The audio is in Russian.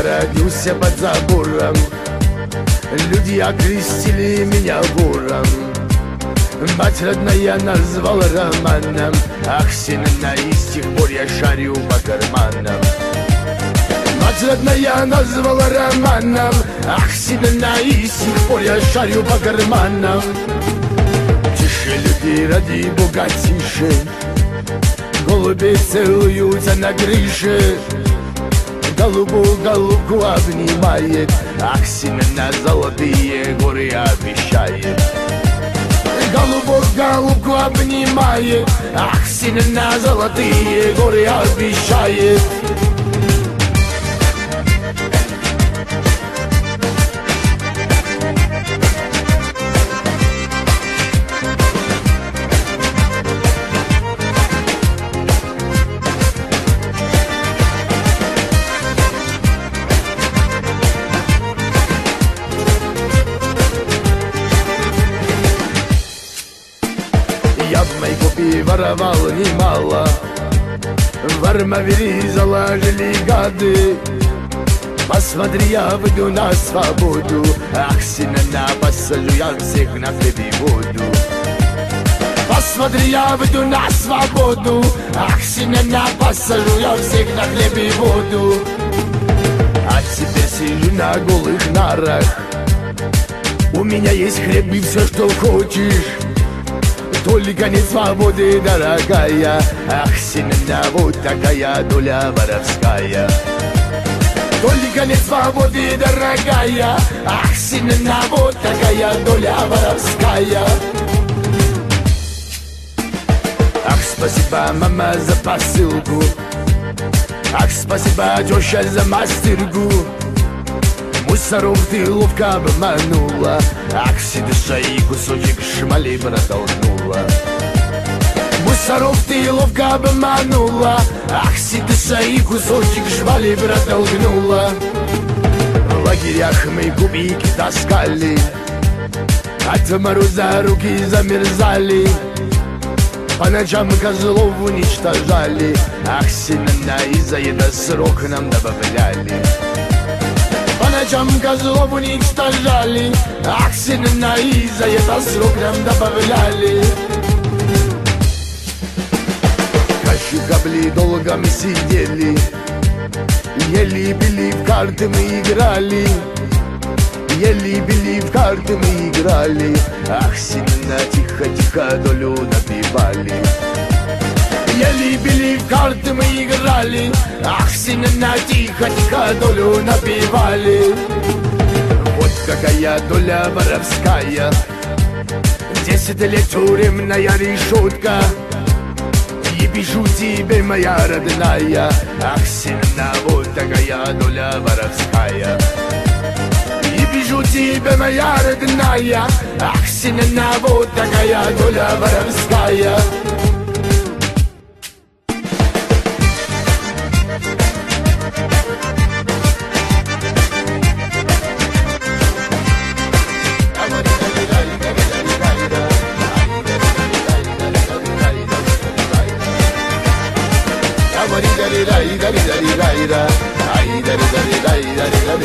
родился под забором, люди окрестили меня вором. Мать родная назвала романом, ах, сына, и с тех пор я шарю по карманам. Мать родная назвала романом, ах, сына, и с тех пор я шарю по карманам. Тише, люди, ради Бога, тише, голуби целуются на крыше. Голубу голубку обнимает, ах, сына, золотые горы обещает. Голубок голубку обнимает, ах, сына, золотые горы обещает. Я в Майкопе воровал немало, в Армавире заложили гады. Посмотри, я выйду на свободу, ах, сына, посажу я всех на хлеб и воду. Посмотри, я выйду на свободу, ах, сына, посажу я всех на хлеб и воду. А теперь сижу на голых нарах, у меня есть хлеб и все, что хочешь. Только не свободы, дорогая, ах, сына, вот такая доля воровская. Только не свободы, дорогая, ах, сына, вот такая доля воровская. Ах, спасибо, мама, за посылку, ах, спасибо, теща, за мастырку. Мусоров ты ловко обманула, ах, сидыша и кусочек шмали протолкнула. Мусоров ты ловко обманула, ах, сидыша и кусочек шмали протолкнула. В лагерях мы кубики таскали, от мороза руки замерзали. По ночам козлов уничтожали, ах, сына, и за это срок нам добавляли. По ночам козлов уничтожали, ах, сына, и за это срок нам добавляли. Каши кабли долго мы сидели, ели, пили, в карты мы играли. Ели, пили, в карты мы играли, ах, сына, тихо-тихо долю напивали. Ели, пили, в карты мы играли, ах, сына, тихо-тихо долю напивали. Вот какая доля воровская, 10 лет тюремная решетка. И пишу тебе, моя родная, ах, сына, вот такая доля воровская. И пишу тебе, моя родная, ах, сына, вот такая доля воровская. Da da da da da da da da da da da da da da da